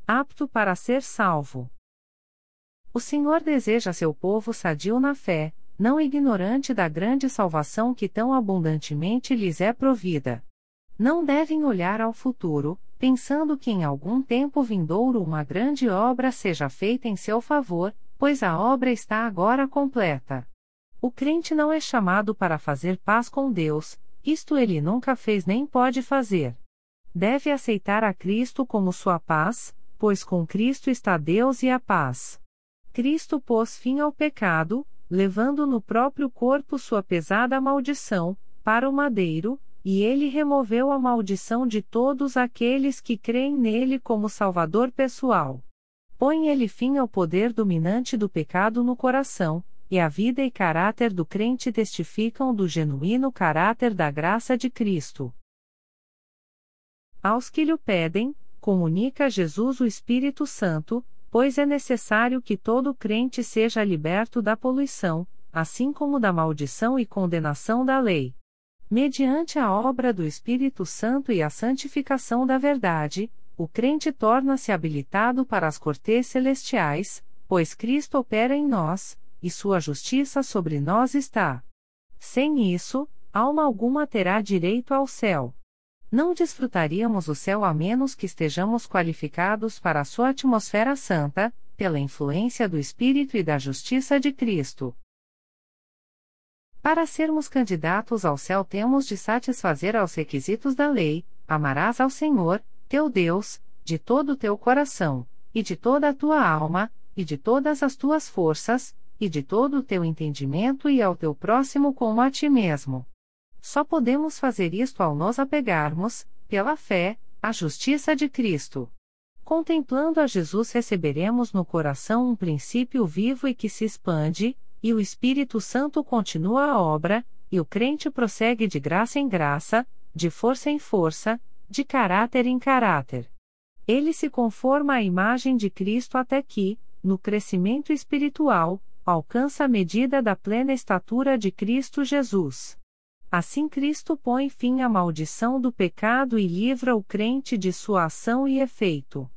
apto para ser salvo. O Senhor deseja seu povo sadio na fé, não ignorante da grande salvação que tão abundantemente lhes é provida. Não devem olhar ao futuro, pensando que em algum tempo vindouro uma grande obra seja feita em seu favor, pois a obra está agora completa. O crente não é chamado para fazer paz com Deus, isto ele nunca fez nem pode fazer. Deve aceitar a Cristo como sua paz, pois com Cristo está Deus e a paz. Cristo pôs fim ao pecado, levando no próprio corpo sua pesada maldição, para o madeiro, e ele removeu a maldição de todos aqueles que creem nele como Salvador pessoal. Põe ele fim ao poder dominante do pecado no coração, e a vida e caráter do crente testificam do genuíno caráter da graça de Cristo. Aos que lhe pedem, comunica Jesus o Espírito Santo, pois é necessário que todo crente seja liberto da poluição, assim como da maldição e condenação da lei. Mediante a obra do Espírito Santo e a santificação da verdade, o crente torna-se habilitado para as cortes celestiais, pois Cristo opera em nós, e sua justiça sobre nós está. Sem isso, alma alguma terá direito ao céu. Não desfrutaríamos o céu a menos que estejamos qualificados para a sua atmosfera santa, pela influência do Espírito e da justiça de Cristo. Para sermos candidatos ao céu temos de satisfazer aos requisitos da lei: amarás ao Senhor, teu Deus, de todo o teu coração, e de toda a tua alma, e de todas as tuas forças, e de todo o teu entendimento e ao teu próximo como a ti mesmo. Só podemos fazer isto ao nos apegarmos, pela fé, à justiça de Cristo. Contemplando a Jesus receberemos no coração um princípio vivo e que se expande, e o Espírito Santo continua a obra, e o crente prossegue de graça em graça, de força em força, de caráter em caráter. Ele se conforma à imagem de Cristo até que, no crescimento espiritual, alcança a medida da plena estatura de Cristo Jesus. Assim Cristo põe fim à maldição do pecado e livra o crente de sua ação e efeito.